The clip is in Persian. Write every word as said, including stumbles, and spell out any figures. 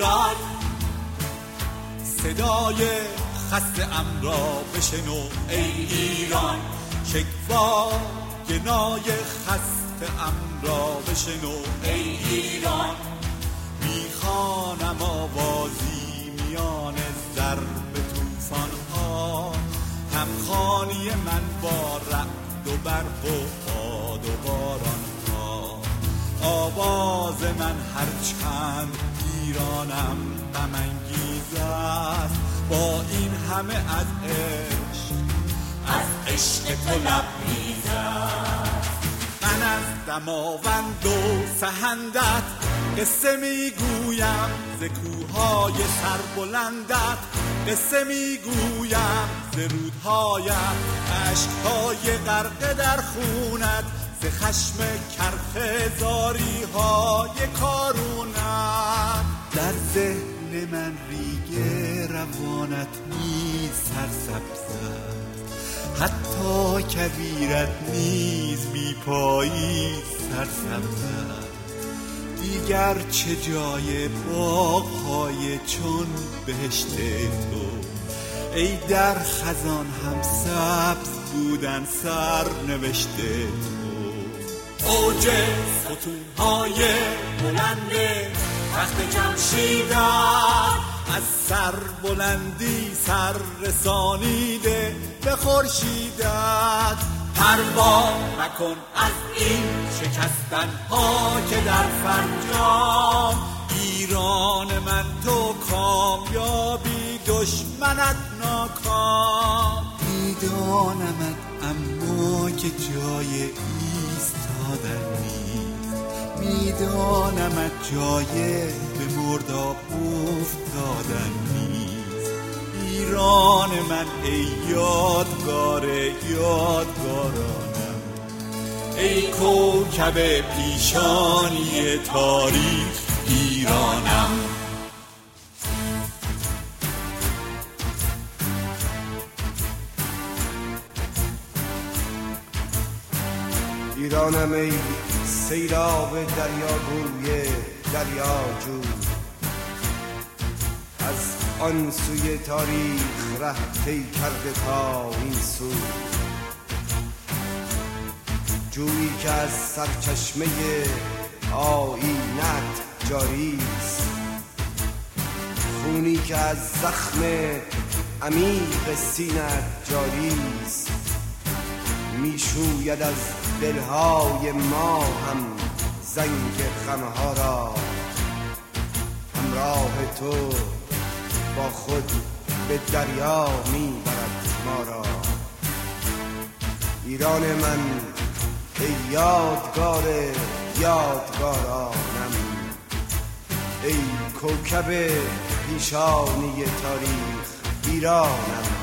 ایران، صدای خسته ام را بشنو ای ایران، شکوا گنای خسته ام را بشنو ای ایران. میخوانم آوازی میان ضرب طوفان ها، همخوانی من با رعد و برق و باد و باران ها. آواز من هرچند ایرانم غم انگیز است، با این همه از عشق از عشق تو لبریز است. من از دماوند و سهندت قصه میگویم، ز کوههای سربلندت قصه میگویم، ز رودهایم اشکهای غرقه در خونت، ز خشم کرخه زاری های کارونت. در ذهن من ریگ روانت نیز سرسبز است، حتی کبیرت نیز بی پایی سرسبز است. دیگر چه جای باغ‌های چون بهشت تو، ای در خزان هم سبز بودن سر نوشته تو. اوج ستون‌های بلند تخت جمشیدت، از سر بلندی سر رسانیده به خورشیدت. پروا مکن از این شکستن ها که در فرجام، ایران من تو کامیابی دشمنت ناکام. میدانمت اما که جای ایستادن نیست، میدانمت جای به مرداب افتادن نیست. ایران من ای یادگار یادگارانم، ای کوکب پیشانی تاریخ ایرانم. ایرانم ای سیلاب دریاگوی دریاجو، از آن سوی تاریخ ره طی کرده تا این سو. جویی که از سرچشمه آیینت جاری است، خونی که از زخم عمیق سینت جاری است. میشوید از دلهای ما هم زنگ غمها را، همراه تو با خود به دریا میبرد ما را. ایران من ای یادگار یادگارانم، ای کوکب پیشانی تاریخ ایرانم.